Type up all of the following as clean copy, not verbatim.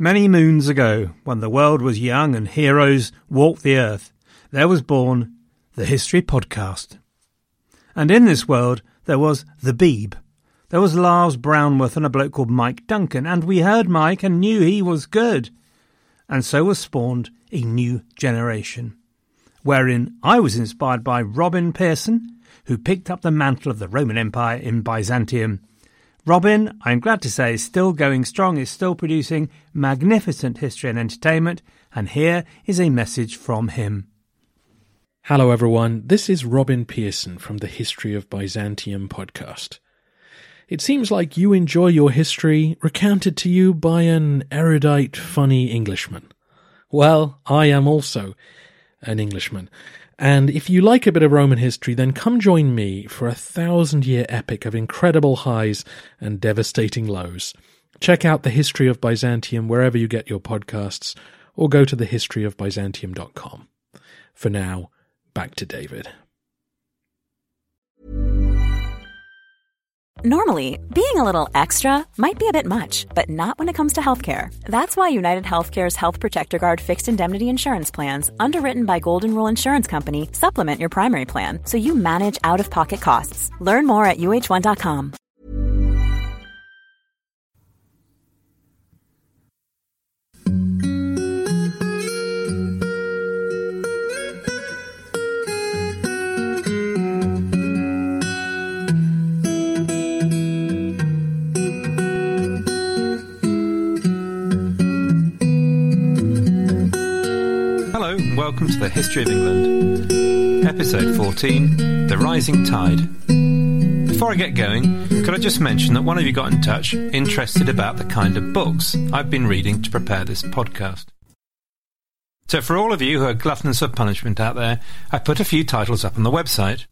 Many moons ago, when the world was young and heroes walked the earth, there was born the History Podcast. And in this world, there was the Beeb. There was Lars Brownworth and a bloke called Mike Duncan, and we heard Mike and knew he was good. And so was spawned a new generation, wherein I was inspired by Robin Pearson, who picked up the mantle of the Roman Empire in Byzantium. Robin, I'm glad to say, is still going strong, is still producing magnificent history and entertainment, and here is a message from him. Hello everyone, this is Robin Pearson from the History of Byzantium podcast. It seems like you enjoy your history recounted to you by an erudite, funny Englishman. Well, I am also an Englishman. And if you like a bit of Roman history, then come join me for a 1,000-year epic of incredible highs and devastating lows. Check out The History of Byzantium wherever you get your podcasts, or go to thehistoryofbyzantium.com. For now, back to David. Normally, being a little extra might be a bit much, but not when it comes to healthcare. That's why United Healthcare's Health Protector Guard fixed indemnity insurance plans, underwritten by Golden Rule Insurance Company, supplement your primary plan so you manage out-of-pocket costs. Learn more at uh1.com. Welcome to the History of England, Episode 14, The Rising Tide. Before I get going, could I just mention that one of you got in touch interested about the kind of books I've been reading to prepare this podcast. So for all of you who are gluttonous of punishment out there, I put a few titles up on the website,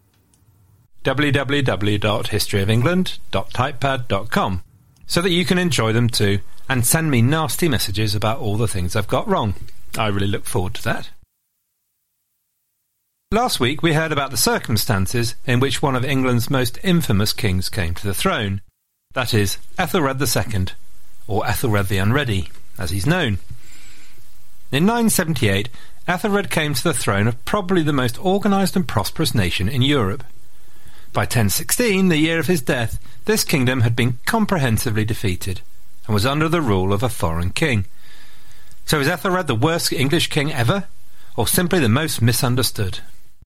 www.historyofengland.typepad.com, so that you can enjoy them too and send me nasty messages about all the things I've got wrong. I really look forward to that. Last week we heard about the circumstances in which one of England's most infamous kings came to the throne. That is, Ethelred II, or Ethelred the Unready, as he's known. In 978, Ethelred came to the throne of probably the most organised and prosperous nation in Europe. By 1016, the year of his death, this kingdom had been comprehensively defeated, and was under the rule of a foreign king. So is Ethelred the worst English king ever, or simply the most misunderstood?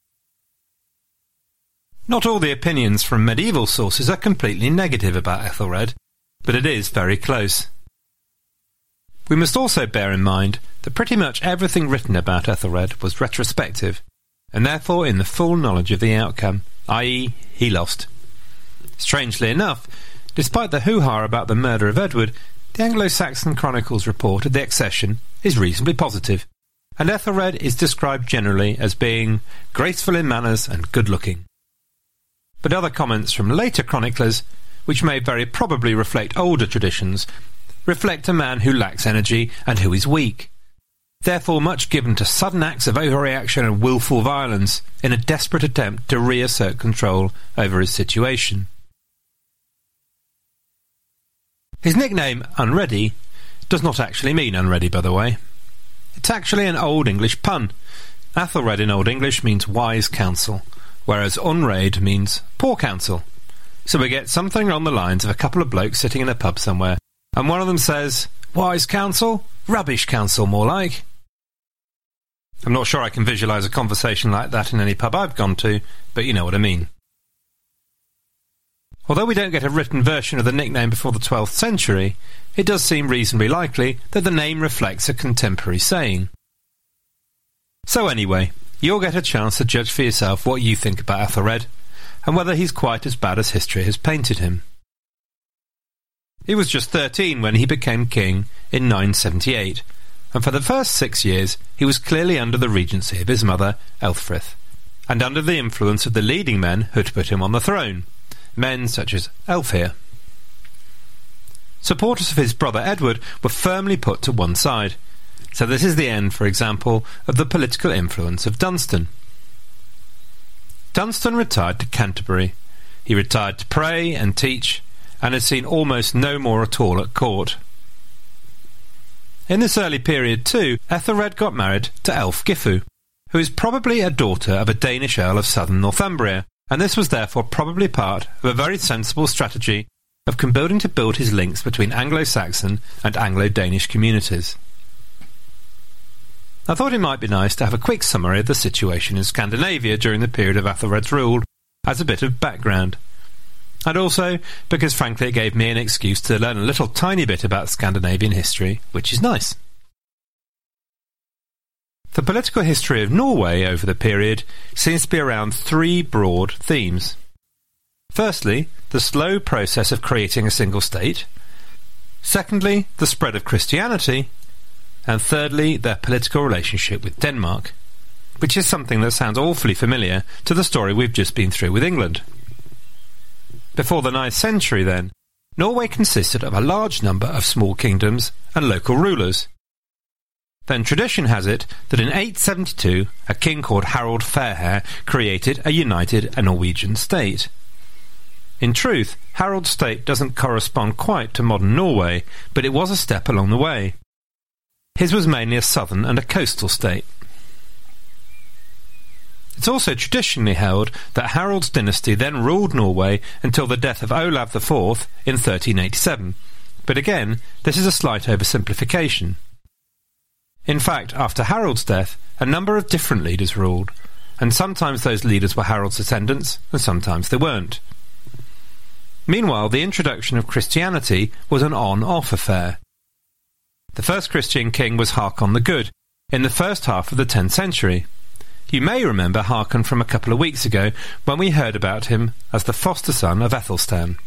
Not all the opinions from medieval sources are completely negative about Ethelred, but it is very close. We must also bear in mind that pretty much everything written about Ethelred was retrospective, and therefore in the full knowledge of the outcome, i.e. he lost. Strangely enough, despite the hoo-ha about the murder of Edward, the Anglo-Saxon Chronicles report of the accession is reasonably positive, and Ethelred is described generally as being graceful in manners and good-looking. But other comments from later chroniclers, which may very probably reflect older traditions, reflect a man who lacks energy and who is weak, therefore much given to sudden acts of overreaction and willful violence in a desperate attempt to reassert control over his situation. His nickname, Unready, does not actually mean unready, by the way. It's actually an Old English pun. Athelred in Old English means wise counsel, whereas unreid means poor counsel. So we get something along the lines of a couple of blokes sitting in a pub somewhere, and one of them says, "Wise counsel? Rubbish counsel, more like." I'm not sure I can visualise a conversation like that in any pub I've gone to, but you know what I mean. Although we don't get a written version of the nickname before the 12th century, it does seem reasonably likely that the name reflects a contemporary saying. So anyway, you'll get a chance to judge for yourself what you think about Ethelred, and whether he's quite as bad as history has painted him. He was just 13 when he became king in 978, and for the first 6 years he was clearly under the regency of his mother, Elfrith, and under the influence of the leading men who had put him on the throne, men such as Elfhere. Supporters of his brother Edward were firmly put to one side, so this is the end, for example, of the political influence of Dunstan. Dunstan retired to Canterbury. He retired to pray and teach, and has seen almost no more at all at court. In this early period too, Ethelred got married to Ælfgifu, who is probably a daughter of a Danish earl of southern Northumbria, and this was therefore probably part of a very sensible strategy of building his links between Anglo-Saxon and Anglo-Danish communities. I thought it might be nice to have a quick summary of the situation in Scandinavia during the period of Ethelred's rule as a bit of background. And also because frankly it gave me an excuse to learn a little tiny bit about Scandinavian history, which is nice. The political history of Norway over the period seems to be around three broad themes. Firstly, the slow process of creating a single state. Secondly, the spread of Christianity. And thirdly, their political relationship with Denmark, which is something that sounds awfully familiar to the story we've just been through with England. Before the 9th century, then, Norway consisted of a large number of small kingdoms and local rulers. Then tradition has it that in 872 a king called Harald Fairhair created a united Norwegian state. In truth, Harald's state doesn't correspond quite to modern Norway, but it was a step along the way. His was mainly a southern and a coastal state. It's also traditionally held that Harald's dynasty then ruled Norway until the death of Olav IV in 1387, but again, this is a slight oversimplification. In fact, after Harald's death, a number of different leaders ruled, and sometimes those leaders were Harald's descendants, and sometimes they weren't. Meanwhile, the introduction of Christianity was an on-off affair. The first Christian king was Haakon the Good, in the first half of the 10th century. You may remember Haakon from a couple of weeks ago when we heard about him as the foster son of Ethelstan.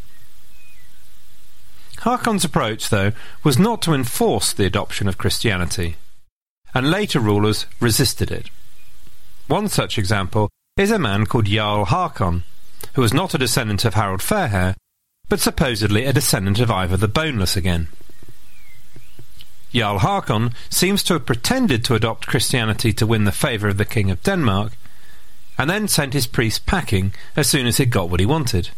Haakon's approach, though, was not to enforce the adoption of Christianity, and later rulers resisted it. One such example is a man called Jarl Haakon, who was not a descendant of Harald Fairhair, but supposedly a descendant of Ivar the Boneless again. Jarl Haakon seems to have pretended to adopt Christianity to win the favour of the King of Denmark, and then sent his priests packing as soon as he'd got what he wanted.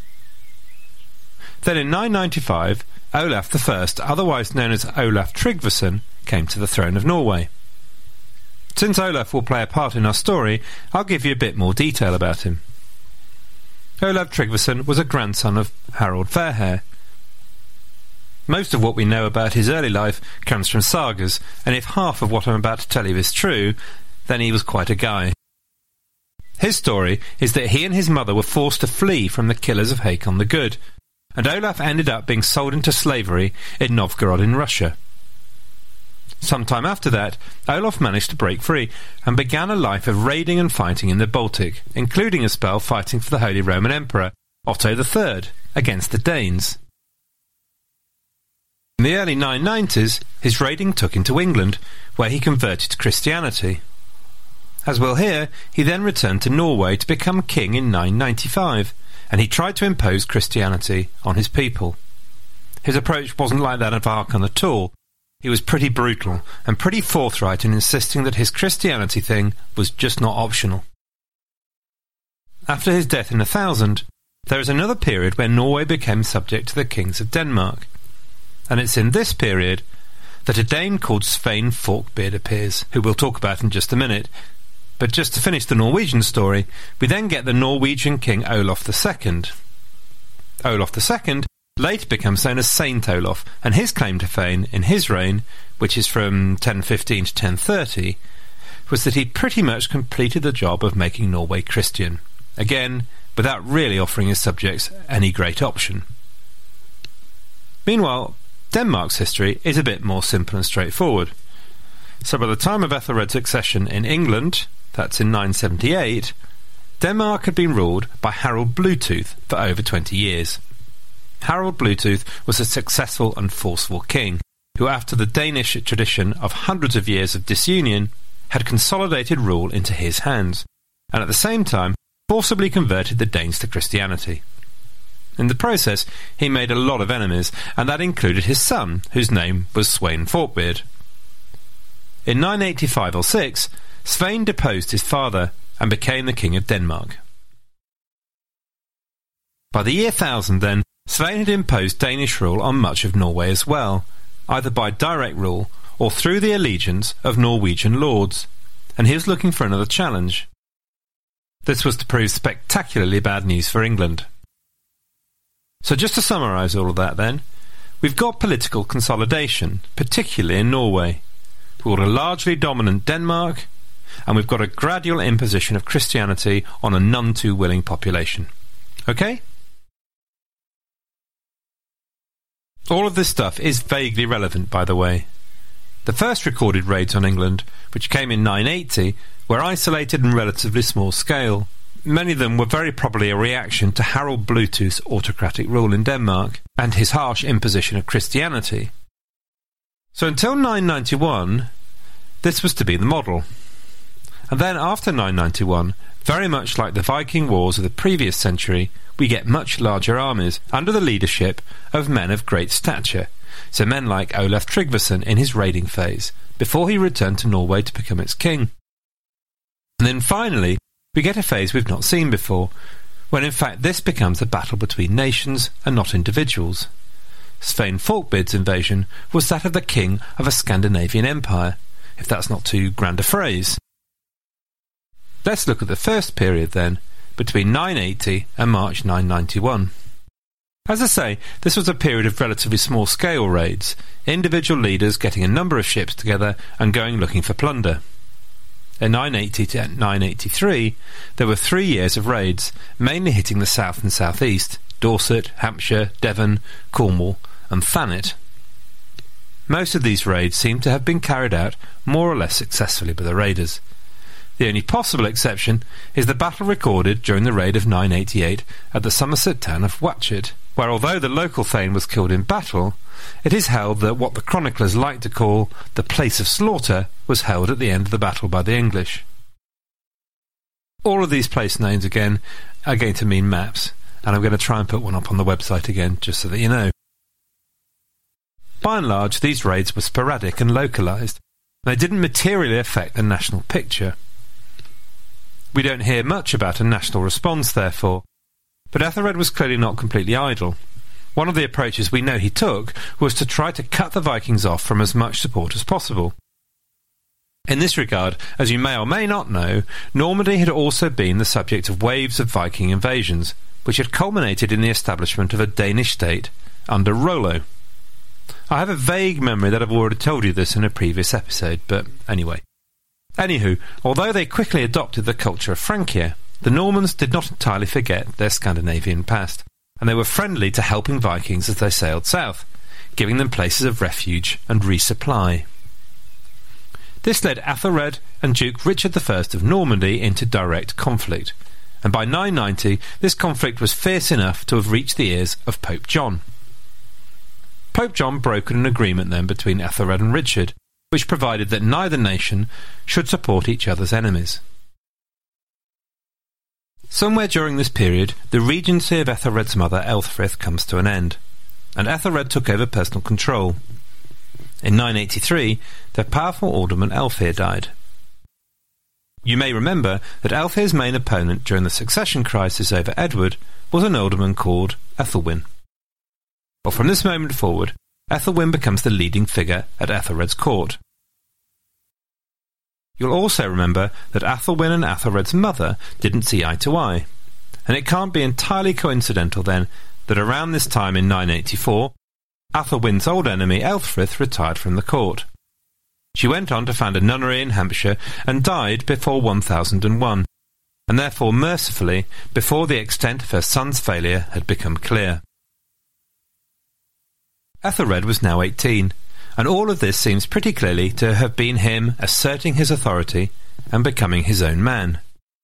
Then in 995, Olaf I, otherwise known as Olaf Tryggvason, came to the throne of Norway. Since Olaf will play a part in our story, I'll give you a bit more detail about him. Olaf Tryggvason was a grandson of Harald Fairhair. Most of what we know about his early life comes from sagas, and if half of what I'm about to tell you is true, then he was quite a guy. His story is that he and his mother were forced to flee from the killers of Haakon the Good, and Olaf ended up being sold into slavery in Novgorod in Russia. Sometime after that, Olaf managed to break free and began a life of raiding and fighting in the Baltic, including a spell fighting for the Holy Roman Emperor, Otto III, against the Danes. In the early 990s, his raiding took him to England, where he converted to Christianity. As we'll hear, he then returned to Norway to become king in 995, and he tried to impose Christianity on his people. His approach wasn't like that of Haakon at all. He was pretty brutal and pretty forthright in insisting that his Christianity thing was just not optional. After his death in 1000, there is another period where Norway became subject to the kings of Denmark. And it's in this period that a Dane called Svein Forkbeard appears, who we'll talk about in just a minute. But just to finish the Norwegian story, we then get the Norwegian king Olaf II. Olaf II later becomes known as Saint Olaf, and his claim to fame in his reign, which is from 1015 to 1030, was that he pretty much completed the job of making Norway Christian, again, without really offering his subjects any great option. Meanwhile, Denmark's history is a bit more simple and straightforward. So by the time of Ethelred's accession in England, that's in 978, Denmark had been ruled by Harald Bluetooth for over 20 years. Harald Bluetooth was a successful and forceful king, who after the Danish tradition of hundreds of years of disunion, had consolidated rule into his hands, and at the same time forcibly converted the Danes to Christianity. In the process, he made a lot of enemies, and that included his son, whose name was Svein Forkbeard. In 985 or 6, Svein deposed his father and became the king of Denmark. By the year 1000, then, Svein had imposed Danish rule on much of Norway as well, either by direct rule or through the allegiance of Norwegian lords, and he was looking for another challenge. This was to prove spectacularly bad news for England. So just to summarise all of that then, we've got political consolidation, particularly in Norway. We've got a largely dominant Denmark, and we've got a gradual imposition of Christianity on a none too willing population. Okay? All of this stuff is vaguely relevant, by the way. The first recorded raids on England, which came in 980, were isolated and relatively small scale. Many of them were very probably a reaction to Harald Bluetooth's autocratic rule in Denmark and his harsh imposition of Christianity. So until 991, this was to be the model. And then after 991, very much like the Viking wars of the previous century, we get much larger armies under the leadership of men of great stature, so men like Olaf Tryggvason in his raiding phase, before he returned to Norway to become its king. And then finally, we get a phase we've not seen before, when in fact this becomes a battle between nations and not individuals. Svein Forkbeard's invasion was that of the king of a Scandinavian empire, if that's not too grand a phrase. Let's look at the first period then, between 980 and March 991. As I say, this was a period of relatively small-scale raids, individual leaders getting a number of ships together and going looking for plunder. In 980 to 983, there were 3 years of raids, mainly hitting the south and southeast, Dorset, Hampshire, Devon, Cornwall and Thanet. Most of these raids seem to have been carried out more or less successfully by the raiders. The only possible exception is the battle recorded during the raid of 988 at the Somerset town of Watchet, where although the local thane was killed in battle, it is held that what the chroniclers like to call the place of slaughter was held at the end of the battle by the English. All of these place names again are going to mean maps, and I'm going to try and put one up on the website again just so that you know. By and large, these raids were sporadic and localised. They didn't materially affect the national picture. We don't hear much about a national response, therefore, but Ethelred was clearly not completely idle. One of the approaches we know he took was to try to cut the Vikings off from as much support as possible. In this regard, as you may or may not know, Normandy had also been the subject of waves of Viking invasions, which had culminated in the establishment of a Danish state under Rollo. I have a vague memory that I've already told you this in a previous episode, but anyway. Anywho, although they quickly adopted the culture of Francia, the Normans did not entirely forget their Scandinavian past, and they were friendly to helping Vikings as they sailed south, giving them places of refuge and resupply. This led Ethelred and Duke Richard I of Normandy into direct conflict, and by 990 this conflict was fierce enough to have reached the ears of Pope John. Pope John brokered an agreement then between Ethelred and Richard, which provided that neither nation should support each other's enemies. Somewhere during this period, the regency of Ethelred's mother Elthfrith comes to an end, and Ethelred took over personal control. In 983, their powerful alderman Elfhere died. You may remember that Elfhere's main opponent during the succession crisis over Edward was an alderman called Ethelwyn. Well, from this moment forward, Ethelwyn becomes the leading figure at Ethelred's court. You'll also remember that Ethelwyn and Ethelred's mother didn't see eye to eye, and it can't be entirely coincidental then that around this time in 984, Ethelwyn's old enemy Elfrith retired from the court. She went on to found a nunnery in Hampshire and died before 1001, and therefore mercifully before the extent of her son's failure had become clear. Ethelred was now 18, and all of this seems pretty clearly to have been him asserting his authority and becoming his own man.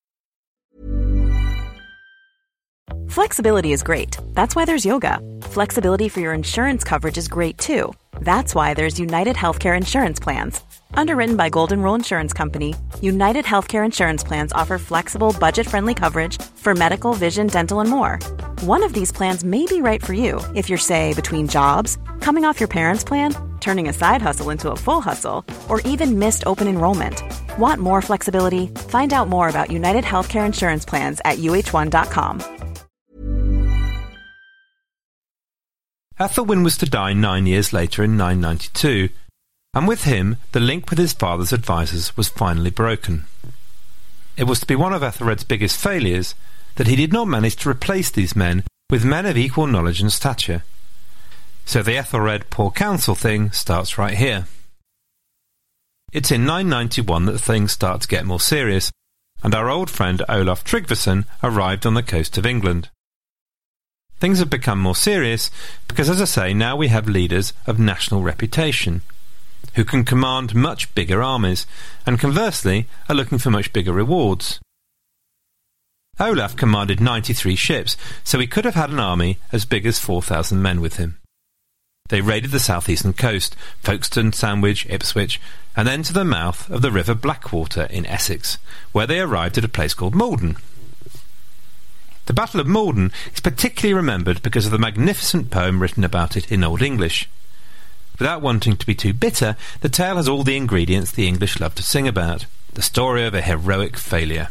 Flexibility is great. That's why there's yoga. Flexibility for your insurance coverage is great too. That's why there's United Healthcare Insurance Plans. Underwritten by Golden Rule Insurance Company, United Healthcare Insurance Plans offer flexible, budget-friendly coverage for medical, vision, dental, and more. One of these plans may be right for you if you're, say, between jobs, coming off your parents' plan, turning a side hustle into a full hustle, or even missed open enrollment. Want more flexibility? Find out more about United Healthcare Insurance Plans at uh1.com. Ethelwyn was to die 9 years later in 992, and with him the link with his father's advisers was finally broken. It was to be one of Ethelred's biggest failures that he did not manage to replace these men with men of equal knowledge and stature. So the Ethelred poor counsel thing starts right here. It's in 991 that things start to get more serious, and our old friend Olaf Tryggvason arrived on the coast of England. Things have become more serious because, as I say, now we have leaders of national reputation, who can command much bigger armies, and conversely are looking for much bigger rewards. Olaf commanded 93 ships, so he could have had an army as big as 4,000 men with him. They raided the southeastern coast, Folkestone, Sandwich, Ipswich, and then to the mouth of the River Blackwater in Essex, where they arrived at a place called Maldon. The Battle of Maldon is particularly remembered because of the magnificent poem written about it in Old English. Without wanting to be too bitter, the tale has all the ingredients the English love to sing about, the story of a heroic failure.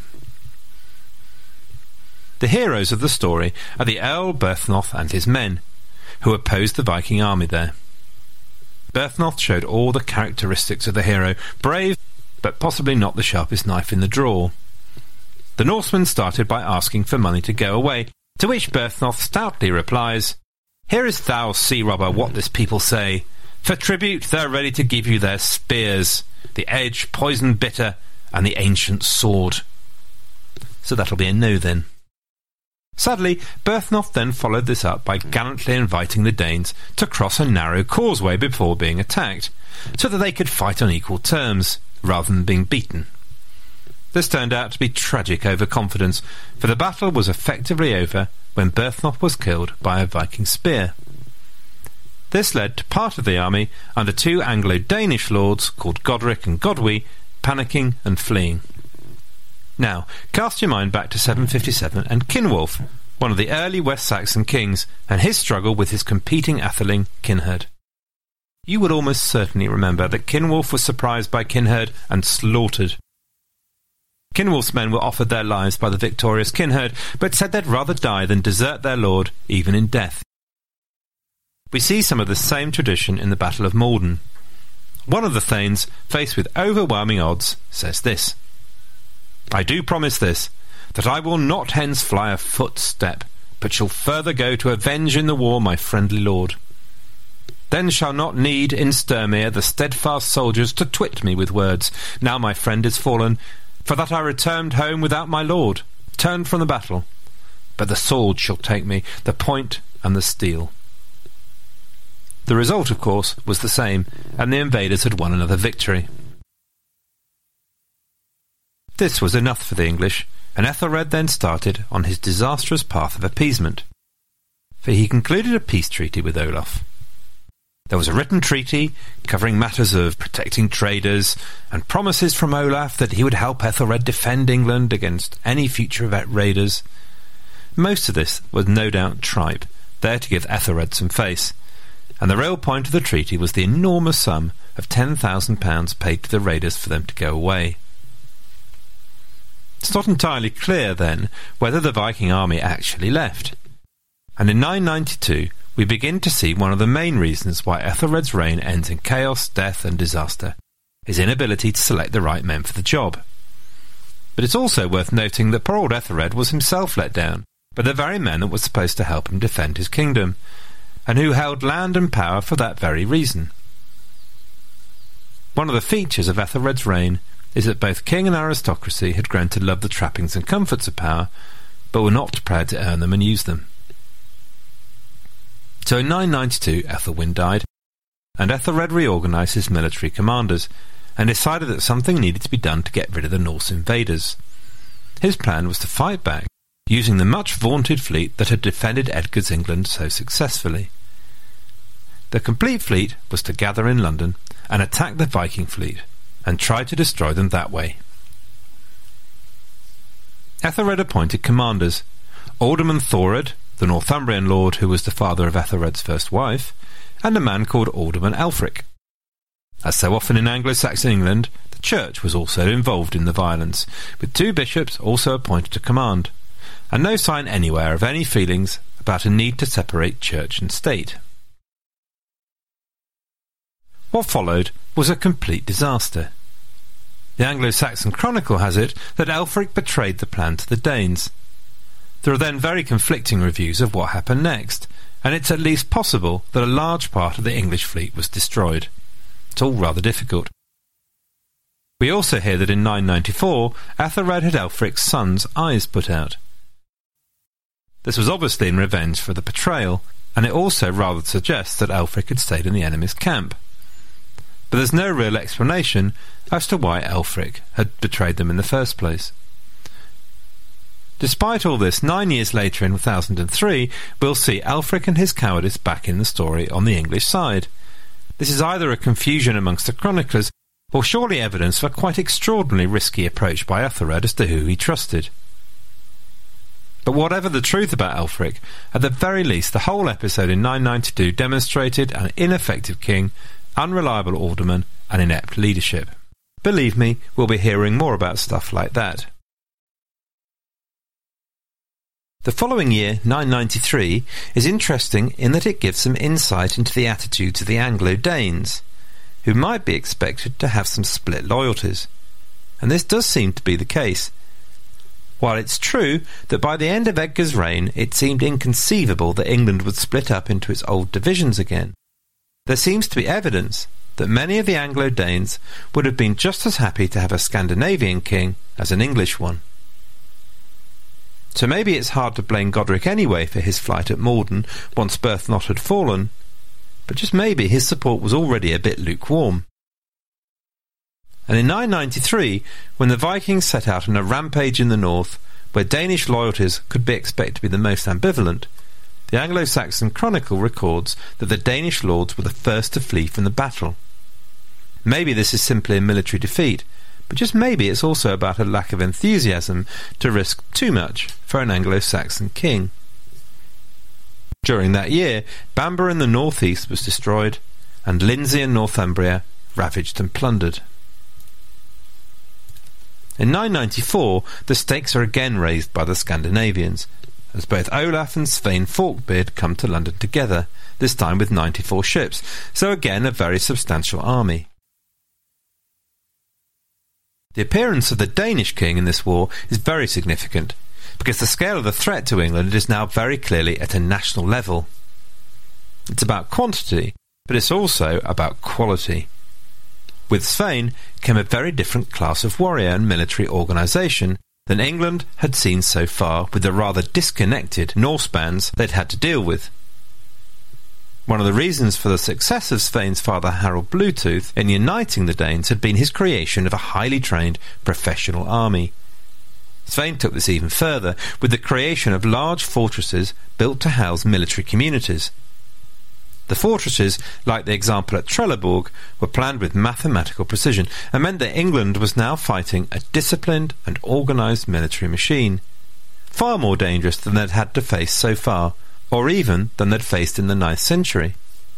The heroes of the story are the Earl Berthnoth and his men, who opposed the Viking army there. Berthnoth showed all the characteristics of the hero, brave, but possibly not the sharpest knife in the drawer. The Norsemen started by asking for money to go away, to which Berthnoth stoutly replies, "Hearest thou, sea robber, what this people say? For tribute they're ready to give you their spears, the edge poisoned bitter, and the ancient sword." So that'll be a no then. Sadly, Berthnoth then followed this up by gallantly inviting the Danes to cross a narrow causeway before being attacked, so that they could fight on equal terms, rather than being beaten. This turned out to be tragic overconfidence, for the battle was effectively over when Berthnoth was killed by a Viking spear. This led to part of the army, under two Anglo-Danish lords called Godric and Godwy, panicking and fleeing. Now, cast your mind back to 757 and Kinwulf, one of the early West Saxon kings, and his struggle with his competing atheling, Kinherd. You would almost certainly remember that Kinwulf was surprised by Kinherd and slaughtered. Kinwulf's men were offered their lives by the victorious Kinherd, but said they'd rather die than desert their lord, even in death. We see some of the same tradition in the Battle of Maldon. One of the Thanes, faced with overwhelming odds, says this: "I do promise this, that I will not hence fly a footstep, but shall further go to avenge in the war my friendly lord. Then shall not need in Sturmere the steadfast soldiers to twit me with words, now my friend is fallen, for that I returned home without my lord, turned from the battle. But the sword shall take me, the point and the steel." The result, of course, was the same, and the invaders had won another victory. This was enough for the English, and Ethelred then started on his disastrous path of appeasement, for he concluded a peace treaty with Olaf. There was a written treaty covering matters of protecting traders, and promises from Olaf that he would help Ethelred defend England against any future raiders. Most of this was no doubt tripe, there to give Ethelred some face, and the real point of the treaty was the enormous sum of £10,000 paid to the raiders for them to go away. It's not entirely clear, then, whether the Viking army actually left. And in 992 we begin to see one of the main reasons why Ethelred's reign ends in chaos, death and disaster, his inability to select the right men for the job. But it's also worth noting that poor old Ethelred was himself let down by the very men that were supposed to help him defend his kingdom, and who held land and power for that very reason. One of the features of Ethelred's reign is that both king and aristocracy had grown to love the trappings and comforts of power, but were not prepared to earn them and use them. So in 992 Ethelwyn died, and Ethelred reorganised his military commanders, and decided that something needed to be done to get rid of the Norse invaders. His plan was to fight back, using the much-vaunted fleet that had defended Edgar's England so successfully. The complete fleet was to gather in London and attack the Viking fleet, and try to destroy them that way. Ethelred appointed commanders: Alderman Thorod, the Northumbrian lord who was the father of Ethelred's first wife, and a man called Alderman Elfric. As so often in Anglo-Saxon England, the church was also involved in the violence, with two bishops also appointed to command, and no sign anywhere of any feelings about a need to separate church and state. What followed was a complete disaster. The Anglo-Saxon Chronicle has it that Aelfric betrayed the plan to the Danes. There are then very conflicting reviews of what happened next, and it's at least possible that a large part of the English fleet was destroyed. It's all rather difficult. We also hear that in 994 Ethelred had Aelfric's son's eyes put out. This was obviously in revenge for the betrayal, and it also rather suggests that Aelfric had stayed in the enemy's camp. But there's no real explanation as to why Aelfric had betrayed them in the first place. Despite all this, 9 years later in 1003, we'll see Aelfric and his cowardice back in the story on the English side. This is either a confusion amongst the chroniclers, or surely evidence of a quite extraordinarily risky approach by Ethelred as to who he trusted. But whatever the truth about Aelfric, at the very least the whole episode in 992 demonstrated an ineffective king, unreliable alderman, and inept leadership. Believe me, we'll be hearing more about stuff like that. The following year, 993, is interesting in that it gives some insight into the attitudes of the Anglo-Danes, who might be expected to have some split loyalties. And this does seem to be the case. While it's true that by the end of Edgar's reign it seemed inconceivable that England would split up into its old divisions again, there seems to be evidence that many of the Anglo-Danes would have been just as happy to have a Scandinavian king as an English one. So maybe it's hard to blame Godric anyway for his flight at Morden once Berthnot had fallen, but just maybe his support was already a bit lukewarm. And in 993, when the Vikings set out on a rampage in the north, where Danish loyalties could be expected to be the most ambivalent, the Anglo-Saxon Chronicle records that the Danish lords were the first to flee from the battle. Maybe this is simply a military defeat, but just maybe it's also about a lack of enthusiasm to risk too much for an Anglo-Saxon king. During that year, Bamburgh in the northeast was destroyed, and Lindsey and Northumbria ravaged and plundered. In 994, the stakes are again raised by the Scandinavians, as both Olaf and Svein Forkbeard come to London together, this time with 94 ships, so again a very substantial army. The appearance of the Danish king in this war is very significant, because the scale of the threat to England is now very clearly at a national level. It's about quantity, but it's also about quality. With Svein came a very different class of warrior and military organisation than England had seen so far with the rather disconnected Norse bands they'd had to deal with. One of the reasons for the success of Svein's father Harold Bluetooth in uniting the Danes had been his creation of a highly trained professional army. Svein took this even further with the creation of large fortresses built to house military communities. The fortresses, like the example at Trelleborg, were planned with mathematical precision and meant that England was now fighting a disciplined and organised military machine, far more dangerous than they'd had to face so far, or even than they'd faced in the 9th century.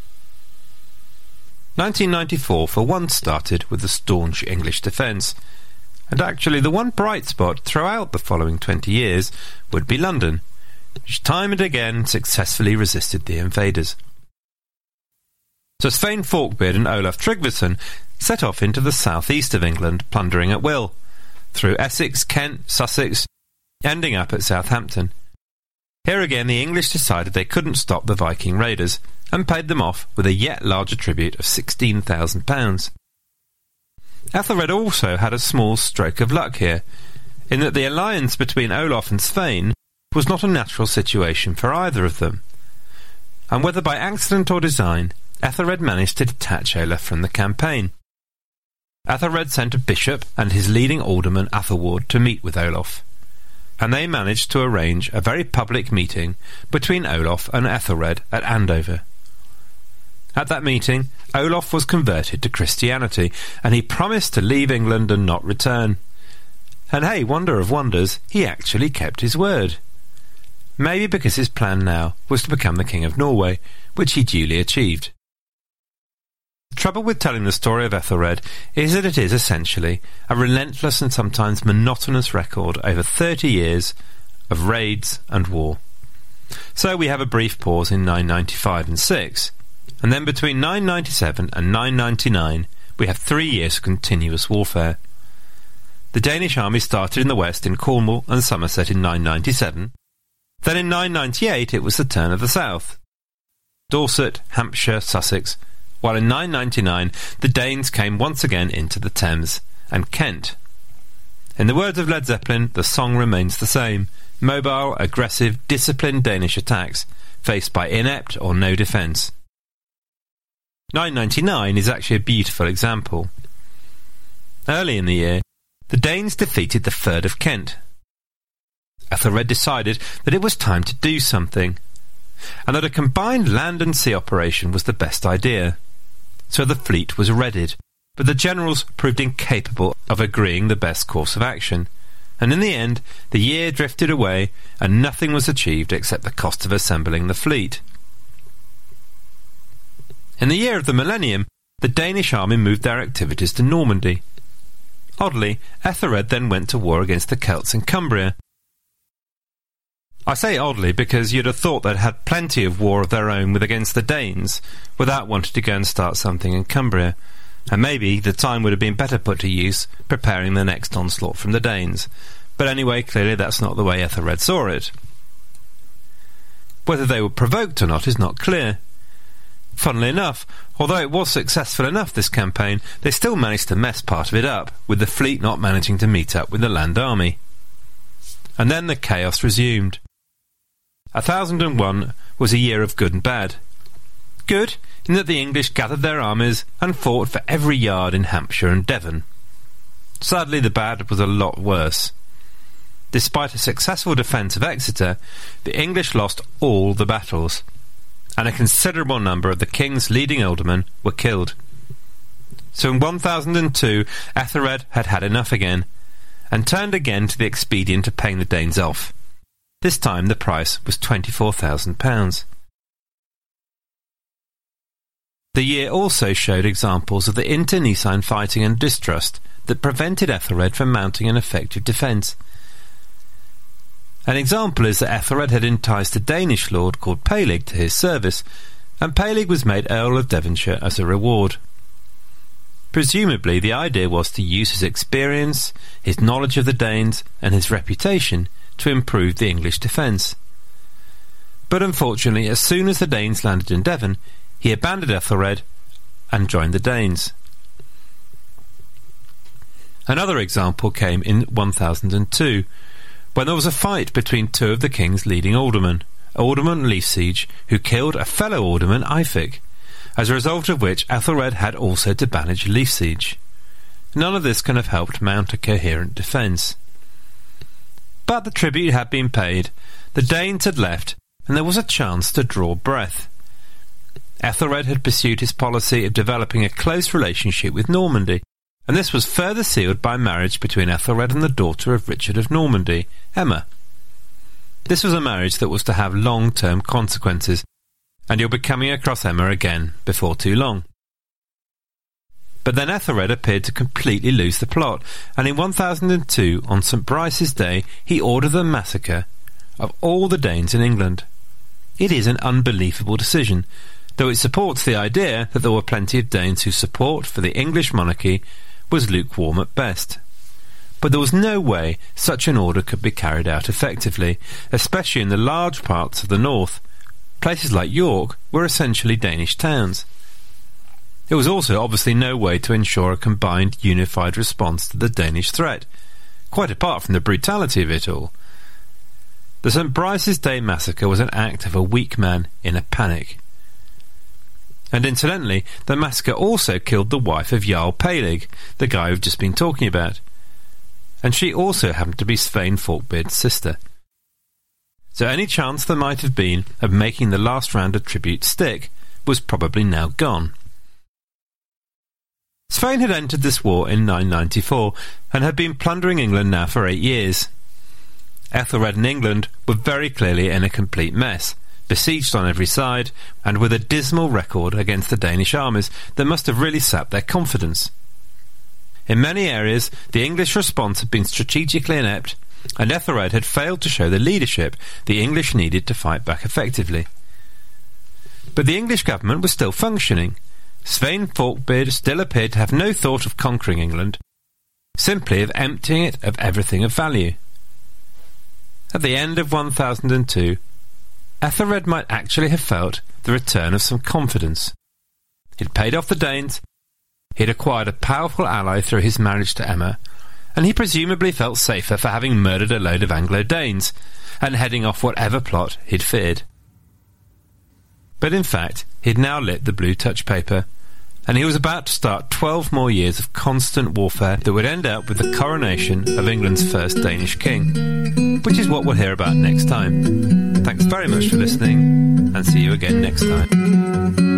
1994 for once started with a staunch English defence, and actually the one bright spot throughout the following 20 years would be London, which time and again successfully resisted the invaders. So Svein Forkbeard and Olaf Tryggvason set off into the southeast of England, plundering at will, through Essex, Kent, Sussex, ending up at Southampton. Here again the English decided they couldn't stop the Viking raiders, and paid them off with a yet larger tribute of £16,000. Ethelred also had a small stroke of luck here, in that the alliance between Olaf and Svein was not a natural situation for either of them, and whether by accident or design, Ethelred managed to detach Olaf from the campaign. Ethelred sent a bishop and his leading alderman Athelward to meet with Olaf, and they managed to arrange a very public meeting between Olaf and Ethelred at Andover. At that meeting, Olaf was converted to Christianity, and he promised to leave England and not return. And hey, wonder of wonders, he actually kept his word. Maybe because his plan now was to become the King of Norway, which he duly achieved. The trouble with telling the story of Ethelred is that it is essentially a relentless and sometimes monotonous record over 30 years of raids and war. So we have a brief pause in 995 and 6, and then between 997 and 999 we have 3 years of continuous warfare. The Danish army started in the west in Cornwall and Somerset in 997. Then in 998 it was the turn of the south. Dorset, Hampshire, Sussex, while in 999 the Danes came once again into the Thames, and Kent. In the words of Led Zeppelin, the song remains the same: mobile, aggressive, disciplined Danish attacks, faced by inept or no defence. 999 is actually a beautiful example. Early in the year, the Danes defeated the Fird of Kent. Ethelred decided that it was time to do something, and that a combined land and sea operation was the best idea. So the fleet was readied, but the generals proved incapable of agreeing the best course of action, and in the end the year drifted away and nothing was achieved except the cost of assembling the fleet. In the year of the millennium, the Danish army moved their activities to Normandy. Oddly, Ethelred then went to war against the Celts in Cumbria. I say oddly because you'd have thought they'd had plenty of war of their own against the Danes without wanting to go and start something in Cumbria, and maybe the time would have been better put to use preparing the next onslaught from the Danes. But anyway, clearly that's not the way Ethelred saw it. Whether they were provoked or not is not clear. Funnily enough, although it was successful enough this campaign, they still managed to mess part of it up, with the fleet not managing to meet up with the land army. And then the chaos resumed. 1001 was a year of good and bad. Good, in that the English gathered their armies and fought for every yard in Hampshire and Devon. Sadly, the bad was a lot worse. Despite a successful defence of Exeter, the English lost all the battles, and a considerable number of the king's leading aldermen were killed. So in 1002, Ethelred had had enough again, and turned again to the expedient of paying the Danes off. This time the price was £24,000. The year also showed examples of the internecine fighting and distrust that prevented Ethelred from mounting an effective defence. An example is that Ethelred had enticed a Danish lord called Peleg to his service, and Peleg was made Earl of Devonshire as a reward. Presumably the idea was to use his experience, his knowledge of the Danes, and his reputation to improve the English defence. But unfortunately, as soon as the Danes landed in Devon, he abandoned Ethelred and joined the Danes. Another example came in 1002, when there was a fight between two of the king's leading aldermen, Alderman Leafsiege, who killed a fellow alderman, Eyfric, as a result of which Ethelred had also to banish Leafsiege. None of this can have helped mount a coherent defence. But the tribute had been paid, the Danes had left, and there was a chance to draw breath. Ethelred had pursued his policy of developing a close relationship with Normandy, and this was further sealed by marriage between Ethelred and the daughter of Richard of Normandy, Emma. This was a marriage that was to have long-term consequences, and you'll be coming across Emma again before too long. But then Ethelred appeared to completely lose the plot, and in 1002, on St. Brice's Day, he ordered the massacre of all the Danes in England. It is an unbelievable decision, though it supports the idea that there were plenty of Danes whose support for the English monarchy was lukewarm at best. But there was no way such an order could be carried out effectively, especially in the large parts of the north. Places like York were essentially Danish towns. There was also obviously no way to ensure a combined, unified response to the Danish threat, quite apart from the brutality of it all. The St. Brice's Day massacre was an act of a weak man in a panic. And incidentally, the massacre also killed the wife of Jarl Peleg, the guy we've just been talking about. And she also happened to be Svein Forkbeard's sister. So any chance there might have been of making the last round of tribute stick was probably now gone. Svein had entered this war in 994 and had been plundering England now for 8 years. Ethelred and England were very clearly in a complete mess, besieged on every side, and with a dismal record against the Danish armies that must have really sapped their confidence. In many areas, the English response had been strategically inept, and Ethelred had failed to show the leadership the English needed to fight back effectively. But the English government was still functioning. Svein Forkbeard still appeared to have no thought of conquering England, simply of emptying it of everything of value. At the end of 1002, Ethelred might actually have felt the return of some confidence. He'd paid off the Danes, he'd acquired a powerful ally through his marriage to Emma, and he presumably felt safer for having murdered a load of Anglo-Danes and heading off whatever plot he'd feared. But in fact, he'd now lit the blue touch paper, and he was about to start 12 more years of constant warfare that would end up with the coronation of England's first Danish king, which is what we'll hear about next time. Thanks very much for listening, and see you again next time.